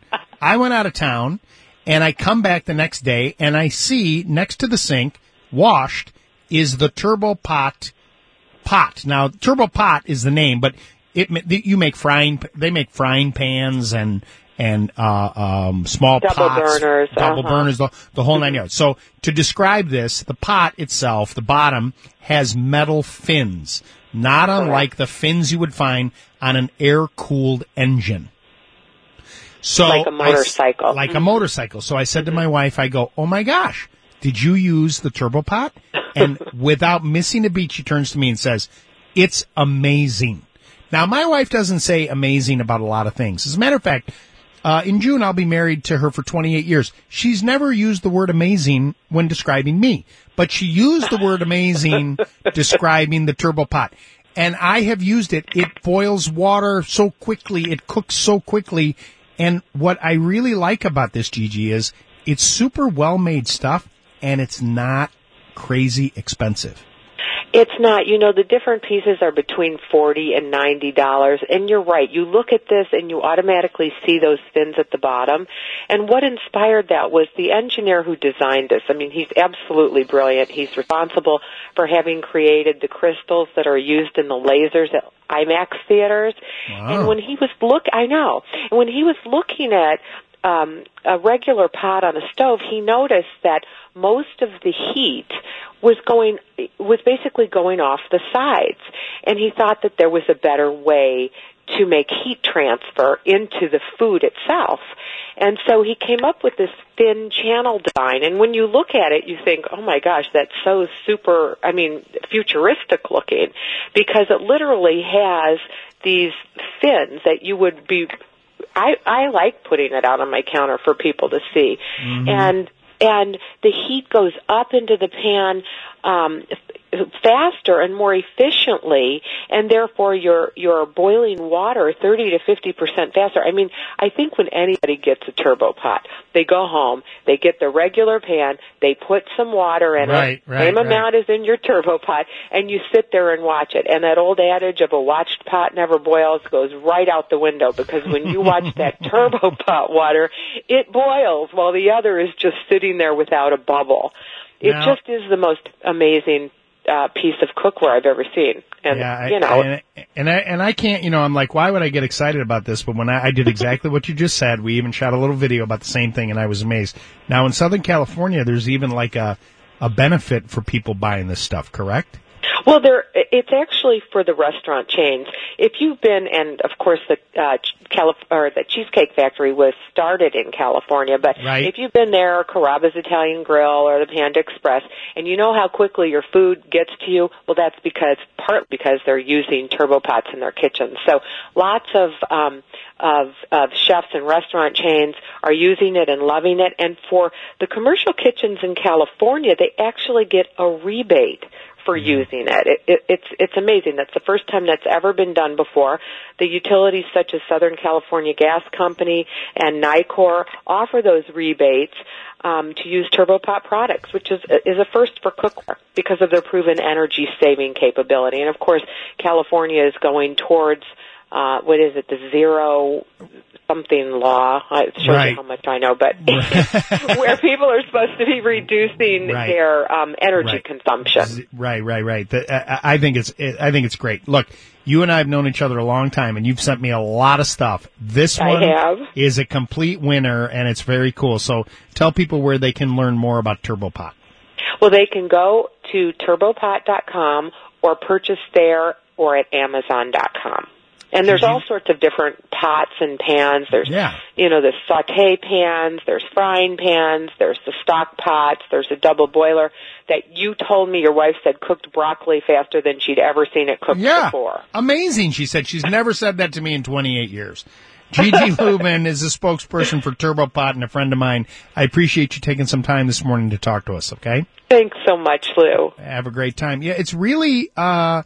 And I come back the next day, and I see next to the sink, washed, is the Turbo Pot. Now, Turbo Pot is the name, but they make frying pans and small double pots, burners, double burners, the whole 9 yards. So to describe this, the pot itself, the bottom has metal fins, not unlike the fins you would find on an air-cooled engine. So like a motorcycle. A motorcycle. So I said to my wife, I go, "Oh my gosh, did you use the Turbo Pot?" And without missing a beat, she turns to me and says, "It's amazing." Now, my wife doesn't say amazing about a lot of things. As a matter of fact, in June, I'll be married to her for 28 years. She's never used the word amazing when describing me, but she used the word amazing describing the Turbo Pot. And I have used it. It boils water so quickly. It cooks so quickly. And what I really like about this, Gigi, is it's super well-made stuff, and it's not crazy expensive. It's not. You know, the different pieces are between $40 and $90. And you're right. You look at this and you automatically see those fins at the bottom. And what inspired that was the engineer who designed this. I mean, he's absolutely brilliant. He's responsible for having created the crystals that are used in the lasers at IMAX theaters. Wow. And when he was when he was looking at a regular pot on a stove, he noticed that most of the heat was basically going off the sides. And he thought that there was a better way to make heat transfer into the food itself. And so he came up with this thin channel design. And when you look at it, you think, oh my gosh, that's so futuristic looking, because it literally has these fins that you would be, I like putting it out on my counter for people to see. Mm-hmm. And the heat goes up into the pan faster and more efficiently, and therefore you're boiling water 30 to 50% faster. I mean, I think when anybody gets a Turbo Pot, they go home, they get the regular pan, they put some water in it, same amount as in your Turbo Pot, and you sit there and watch it. And that old adage of a watched pot never boils goes right out the window, because when you watch that Turbo Pot water, it boils while the other is just sitting there without a bubble. It just is the most amazing piece of cookware I've ever seen. And, I can't, I'm like, why would I get excited about this? But when I did exactly what you just said, we even shot a little video about the same thing, and I was amazed. Now, in Southern California, there's even like a benefit for people buying this stuff, correct? Well, it's actually for the restaurant chains. If you've been, and of course the Cheesecake Factory was started in California, but if you've been there, Carrabba's Italian Grill or the Panda Express, and you know how quickly your food gets to you, well, that's partly because they're using Turbo Pots in their kitchens. So lots of chefs and restaurant chains are using it and loving it. And for the commercial kitchens in California, they actually get a rebate for using it. It's amazing. That's the first time that's ever been done before. The utilities such as Southern California Gas Company and Nicor offer those rebates to use Turbo Pot products, which is a first for cookware because of their proven energy saving capability. And of course, California is going towards the zero something law. It shows you how much I know, but where people are supposed to be reducing their energy consumption. Right. I think it's great. Look, you and I have known each other a long time, and you've sent me a lot of stuff. This one is a complete winner, and it's very cool. So tell people where they can learn more about Turbo Pot. Well, they can go to turbopot.com or purchase there or at Amazon.com. And there's all sorts of different pots and pans. There's, the saute pans, there's frying pans, there's the stock pots, there's a double boiler that you told me your wife said cooked broccoli faster than she'd ever seen it cooked before. Amazing, she said. She's never said that to me in 28 years. Gigi Lubin is a spokesperson for Turbo Pot and a friend of mine. I appreciate you taking some time this morning to talk to us, okay? Thanks so much, Lou. Have a great time. Yeah, it's really...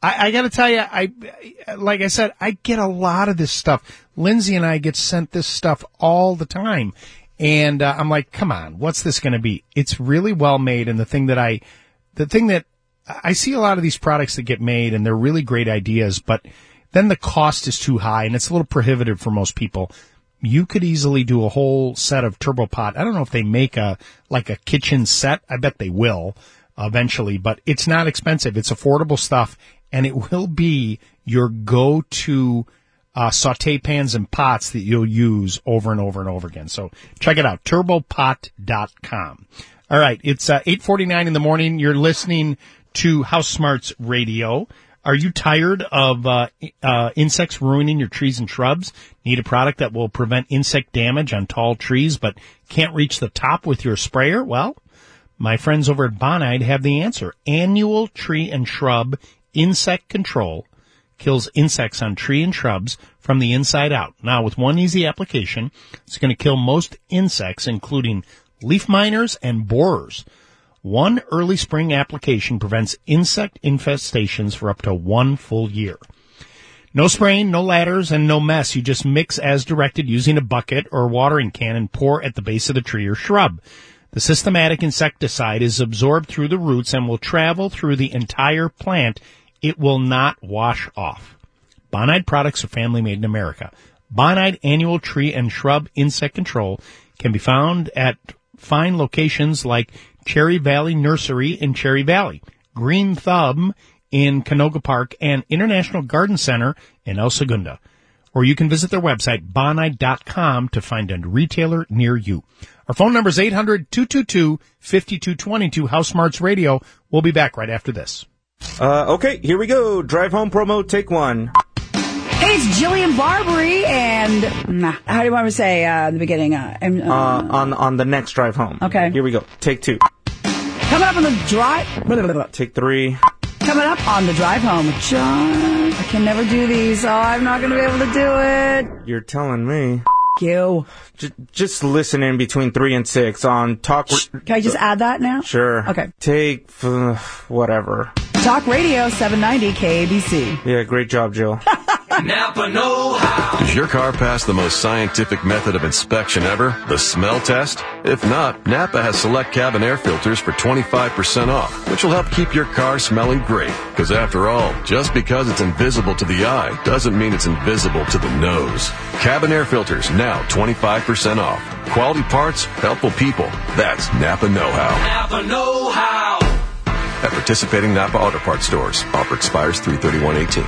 I got to tell you, like I said, I get a lot of this stuff. Lindsay and I get sent this stuff all the time. And I'm like, come on, what's this going to be? It's really well made. And the thing that I see a lot of these products that get made and they're really great ideas, but then the cost is too high and it's a little prohibitive for most people. You could easily do a whole set of TurboPot. I don't know if they make a kitchen set. I bet they will eventually, but it's not expensive. It's affordable stuff and it will be your go-to saute pans and pots that you'll use over and over and over again. So check it out, turbopot.com. All right, it's 8:49 in the morning. You're listening to House Smarts Radio. Are you tired of insects ruining your trees and shrubs? Need a product that will prevent insect damage on tall trees but can't reach the top with your sprayer? Well, my friends over at Bonide have the answer. Annual Tree and Shrub Insect Control kills insects on tree and shrubs from the inside out. Now, with one easy application, it's going to kill most insects, including leaf miners and borers. One early spring application prevents insect infestations for up to 1 full year. No spraying, no ladders, and no mess. You just mix as directed using a bucket or watering can and pour at the base of the tree or shrub. The systematic insecticide is absorbed through the roots and will travel through the entire plant. It will not wash off. Bonide products are family made in America. Bonide Annual Tree and Shrub Insect Control can be found at fine locations like Cherry Valley Nursery in Cherry Valley, Green Thumb in Canoga Park, and International Garden Center in El Segundo. Or you can visit their website, bonide.com, to find a retailer near you. Our phone number is 800-222-5222, House Smarts Radio. We'll be back right after this. Okay, here we go. Drive home promo, take one. Hey, it's Jillian Barbary, and how do you want me to say in the beginning? On the next drive home. Okay. Here we go. Take two. Coming up on the drive. Take three. Coming up on the drive home with John. I can never do these. Oh, I'm not going to be able to do it. You're telling me. You. Just listen in between 3 and 6 on Talk. Can I just add that now? Sure. Okay. Take whatever. Talk Radio 790 KABC. Yeah, great job, Jill. Napa know-how. Does your car pass the most scientific method of inspection ever, the smell test? If not, Napa has select cabin air filters for 25% off, which will help keep your car smelling great. Because after all, just because it's invisible to the eye doesn't mean it's invisible to the nose. Cabin air filters now 25% off. Quality parts, helpful people. That's Napa know-how. Napa know-how. At participating Napa Auto Parts stores. Offer expires 3/31/18.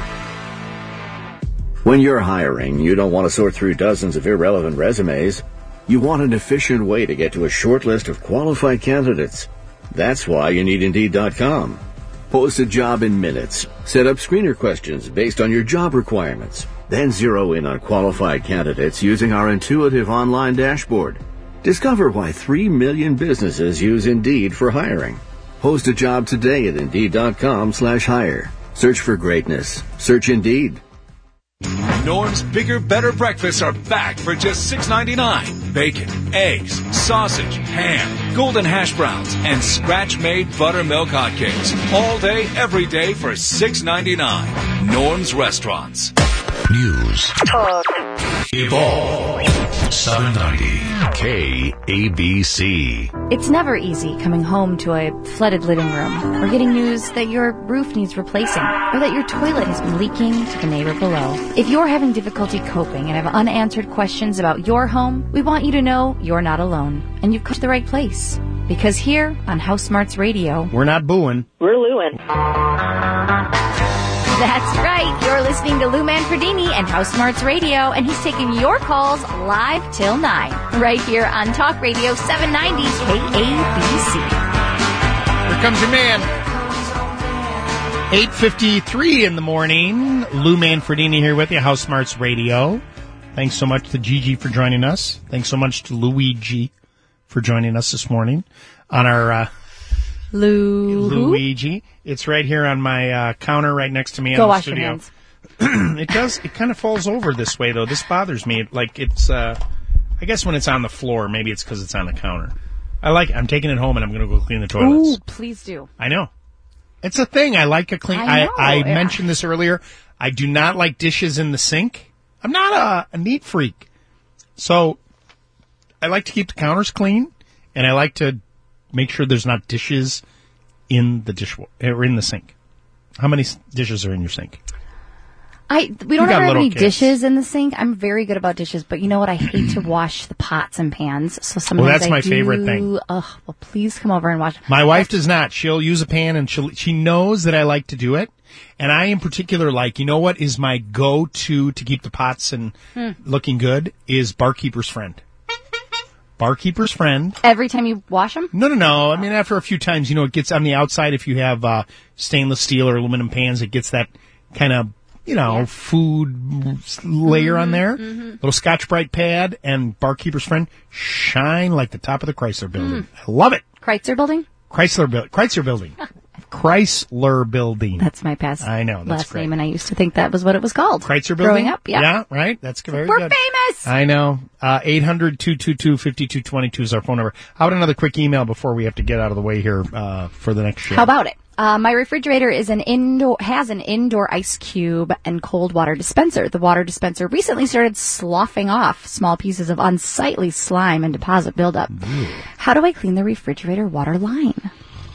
When you're hiring, you don't want to sort through dozens of irrelevant resumes. You want an efficient way to get to a short list of qualified candidates. That's why you need Indeed.com. Post a job in minutes. Set up screener questions based on your job requirements. Then zero in on qualified candidates using our intuitive online dashboard. Discover why 3 million businesses use Indeed for hiring. Post a job today at Indeed.com/hire. Search for greatness. Search Indeed. Norm's Bigger, Better Breakfasts are back for just $6.99. Bacon, eggs, sausage, ham, golden hash browns, and scratch-made buttermilk hotcakes. All day, every day for $6.99. Norm's Restaurants. News. Talk. Evolve. 790 KABC. It's never easy coming home to a flooded living room or getting news that your roof needs replacing or that your toilet has been leaking to the neighbor below. If you're having difficulty coping and have unanswered questions about your home, we want you to know you're not alone and you've come to the right place. Because here on House Smarts Radio, we're not booing. We're Lewin. That's right. You're listening to Lou Manfredini and House Smarts Radio, and he's taking your calls live till 9, right here on Talk Radio 790 KABC. Here comes your man. 8:53 in the morning. Lou Manfredini here with you, House Smarts Radio. Thanks so much to Gigi for joining us. Thanks so much to Luigi for joining us this morning on our Luigi. It's right here on my counter right next to me in the studio. Go wash your hands. It does. It kind of falls over this way, though. This bothers me. Like it's, I guess when it's on the floor, maybe it's because it's on the counter. I'm taking it home and I'm going to go clean the toilets. Ooh, please do. I know. It's a thing. I like a clean. I know, I yeah. mentioned this earlier. I do not like dishes in the sink. I'm not a neat freak. So I like to keep the counters clean, and I like to make sure there's not dishes in the in the sink. How many dishes are in your sink? We don't got ever have little any kids. dishes in the sink. I'm very good about dishes, but you know what? I hate to wash the pots and pans. So sometimes that's I my do- favorite thing. Ugh, well, please come over and wash. My wife does not. She'll use a pan, and she knows that I like to do it. And I, in particular, like, you know what is my go-to to keep the pots and looking good is Barkeeper's Friend. Barkeeper's Friend. Every time you wash them? No. I mean, after a few times, it gets on the outside. If you have stainless steel or aluminum pans, it gets that kind of, food layer on there. Little Scotch-Brite pad and Barkeeper's Friend shine like the top of the Chrysler Building. I love it. Chrysler Building? Chrysler Building. Chrysler Building. That's my past I know. That's last great. name, and I used to think that was what it was called. Chrysler Building? Growing up, yeah. Yeah, right? That's very We're good. famous! I know. 800-222-5222 is our phone number. How about another quick email before we have to get out of the way here for the next show? How about it? My refrigerator has an indoor ice cube and cold water dispenser. The water dispenser recently started sloughing off small pieces of unsightly slime and deposit buildup. How do I clean the refrigerator water line?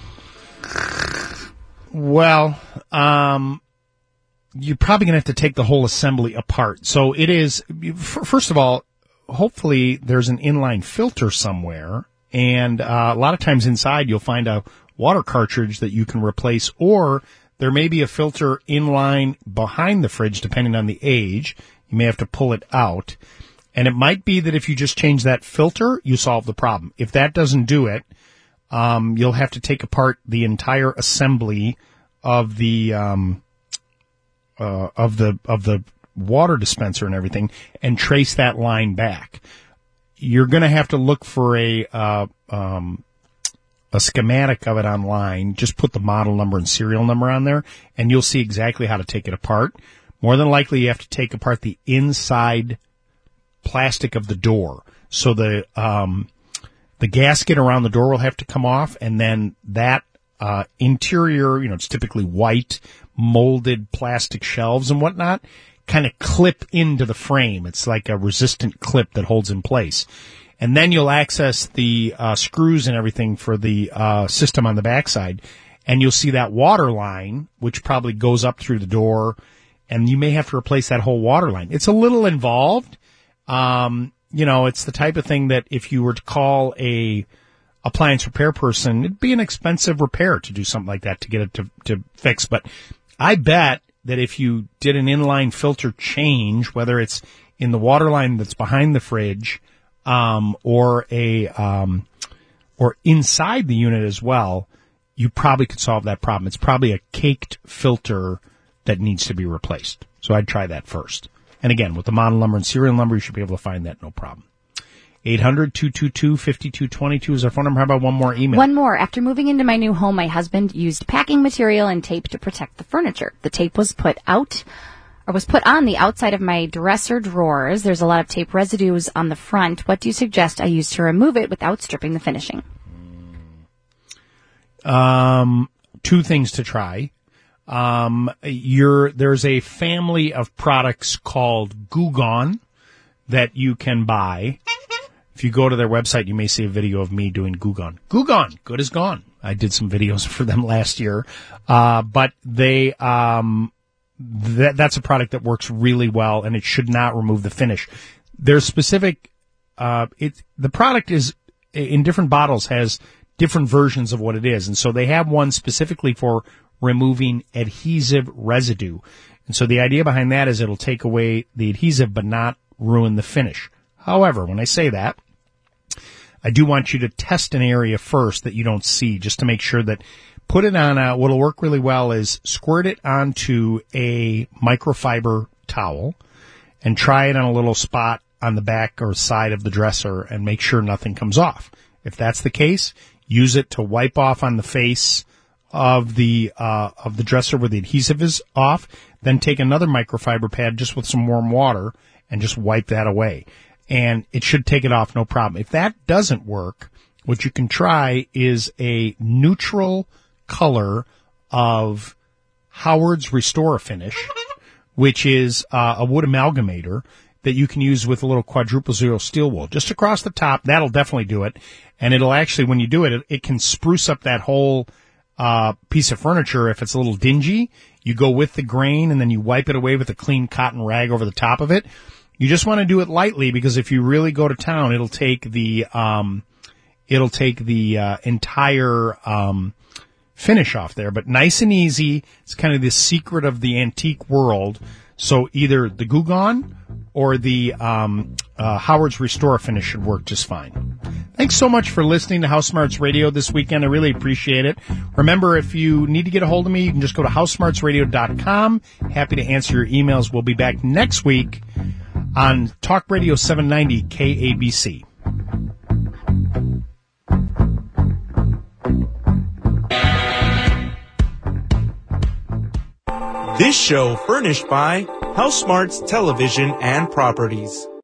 Well, you're probably going to have to take the whole assembly apart. So it is, first of all, hopefully there's an inline filter somewhere. And a lot of times inside you'll find a water cartridge that you can replace, or there may be a filter inline behind the fridge, depending on the age. You may have to pull it out. And it might be that if you just change that filter, you solve the problem. If that doesn't do it, you'll have to take apart the entire assembly of the water dispenser and everything, and trace that line back. You're going to have to look for a schematic of it online. Just put the model number and serial number on there, and you'll see exactly how to take it apart. More than likely, you have to take apart the inside plastic of the door. So the gasket around the door will have to come off, and then that interior, it's typically white, molded plastic shelves and whatnot, kind of clip into the frame. It's like a resistant clip that holds in place. And then you'll access the screws and everything for the system on the backside, and you'll see that water line, which probably goes up through the door, and you may have to replace that whole water line. It's a little involved. It's the type of thing that if you were to call a appliance repair person, it'd be an expensive repair to do something like that to get it to fix. But I bet that if you did an inline filter change, whether it's in the water line that's behind the fridge, or inside the unit as well, you probably could solve that problem. It's probably a caked filter that needs to be replaced. So I'd try that first. And again, with the model number and serial number, you should be able to find that no problem. 800-222-5222 is our phone number. How about one more email? One more. After moving into my new home, my husband used packing material and tape to protect the furniture. The tape was put on the outside of my dresser drawers. There's a lot of tape residues on the front. What do you suggest I use to remove it without stripping the finishing? Two things to try. There's a family of products called Goo Gone that you can buy. If you go to their website, you may see a video of me doing Goo Gone. Goo Gone, good as gone. I did some videos for them last year. But they, that's a product that works really well, and it should not remove the finish. There's specific, the product is, in different bottles, has different versions of what it is. And so they have one specifically for removing adhesive residue. And so the idea behind that is it'll take away the adhesive but not ruin the finish. However, when I say that, I do want you to test an area first that you don't see, just to make sure that put it on what'll work really well is squirt it onto a microfiber towel and try it on a little spot on the back or side of the dresser and make sure nothing comes off. If that's the case, use it to wipe off on the face of the dresser where the adhesive is off, then take another microfiber pad just with some warm water and just wipe that away. And it should take it off, no problem. If that doesn't work, what you can try is a neutral color of Howard's Restore Finish, which is a wood amalgamator that you can use with a little quadruple zero steel wool. Just across the top, that'll definitely do it. And it'll actually, when you do it, it can spruce up that whole piece of furniture if it's a little dingy. You go with the grain and then you wipe it away with a clean cotton rag over the top of it. You just want to do it lightly because if you really go to town, it'll take the entire finish off there. But nice and easy. It's kind of the secret of the antique world. So either the Guggen or the Howard's Restore Finish should work just fine. Thanks so much for listening to House Smarts Radio this weekend. I really appreciate it. Remember, if you need to get a hold of me, you can just go to housesmartsradio.com. Happy to answer your emails. We'll be back next week on Talk Radio 790 KABC. This show furnished by House Smarts Television and Properties.